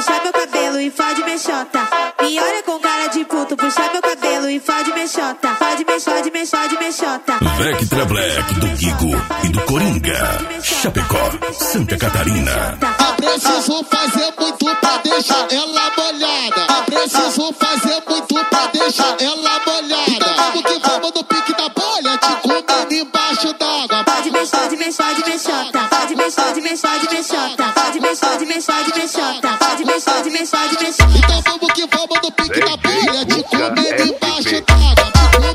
puxa meu cabelo e fode mexota. Me olha com cara de puto, puxa meu cabelo e fode mexota. Fode mexota. Vectra Black do Guigo e do Coringa. Chapecó, Santa Catarina. Preciso fazer muito pra deixar ela molhada. Preciso fazer muito pra deixar ela molhada. Então vamos que vamos no pique da bolha, te comendo embaixo d'água. Fode mexota. Fode mexota. Fode mexota. Então vamos que vamos no pique da bolha, te comendo embaixo d'água.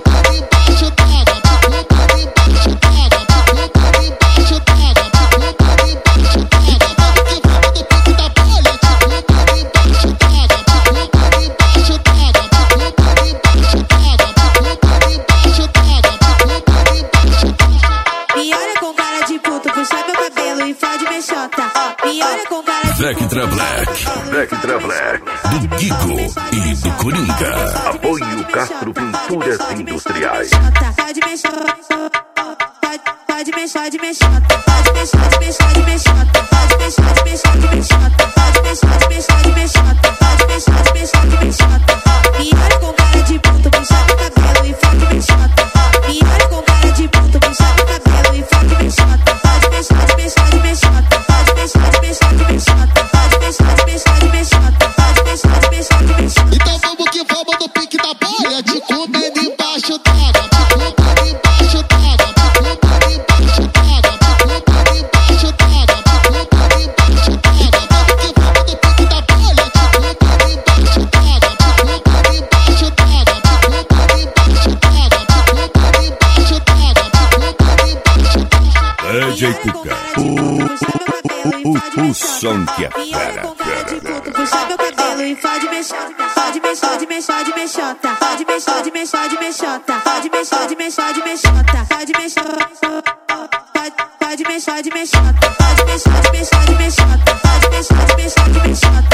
Vectra Black do Guigo e do Coringa. Apoio Castro Pinturas Industriais. Pode mexota. Pode mexota. Me olha com cara de puto, puxa meu cabelo e fode mexota. Me olha com cara de puto, puxa meu cabelo e fode mexota. Fode mexota. Então vamos que vamos no pique da bolha, te comendo embaixo d'água. DJ Cuca, o som que é fera. Puxa meu cabelo e fode mexota. Fode mexota. Pode mexota.